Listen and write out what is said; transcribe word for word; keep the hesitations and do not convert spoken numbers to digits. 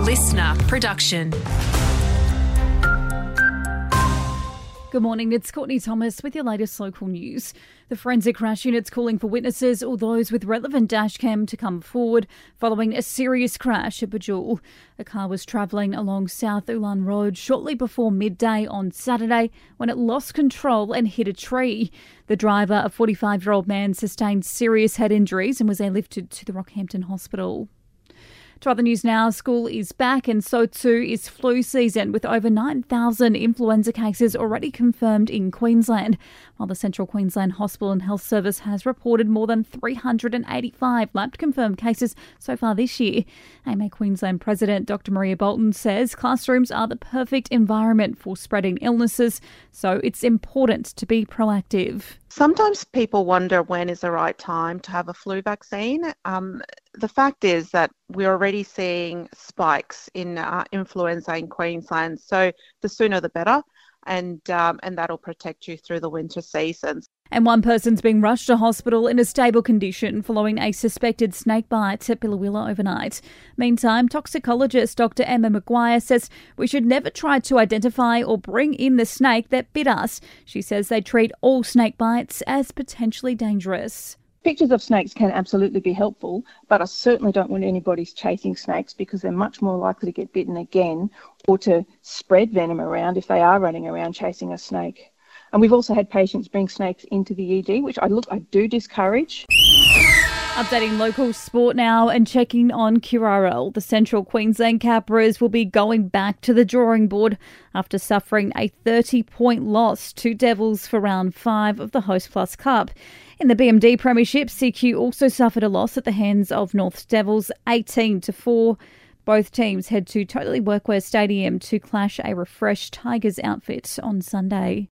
listener production. Good morning, it's Courtney Thomas with your latest local news. The Forensic Crash Unit's calling for witnesses or those with relevant dashcam to come forward following a serious crash at Bajul. A car was travelling along South Ulan Road shortly before midday on Saturday when it lost control and hit a tree. The driver, a forty-five-year-old man, sustained serious head injuries and was airlifted to the Rockhampton Hospital. To other news now, school is back and so too is flu season, with over nine thousand influenza cases already confirmed in Queensland, while the Central Queensland Hospital and Health Service has reported more than three hundred eighty-five lab-confirmed cases so far this year. A M A Queensland President Doctor Maria Bolton says classrooms are the perfect environment for spreading illnesses, so it's important to be proactive. Sometimes people wonder when is the right time to have a flu vaccine. Um, the fact is that we're already seeing spikes in uh, influenza in Queensland, so the sooner the better, and um, and that'll protect you through the winter seasons. And one person's being rushed to hospital in a stable condition following a suspected snake bite at Billawilla overnight. Meantime, toxicologist Doctor Emma Maguire says we should never try to identify or bring in the snake that bit us. She says they treat all snake bites as potentially dangerous. Pictures of snakes can absolutely be helpful, but I certainly don't want anybody chasing snakes because they're much more likely to get bitten again or to spread venom around if they are running around chasing a snake. And we've also had patients bring snakes into the E D, which I look I do discourage. Updating local sport now and checking on Currarell. The Central Queensland Capras will be going back to the drawing board after suffering a thirty-point loss to Devils for round five of the Host Plus Cup. In the B M D Premiership, C Q also suffered a loss at the hands of North Devils, eighteen to four. Both teams head to Totally Workwear Stadium to clash a refreshed Tigers outfit on Sunday.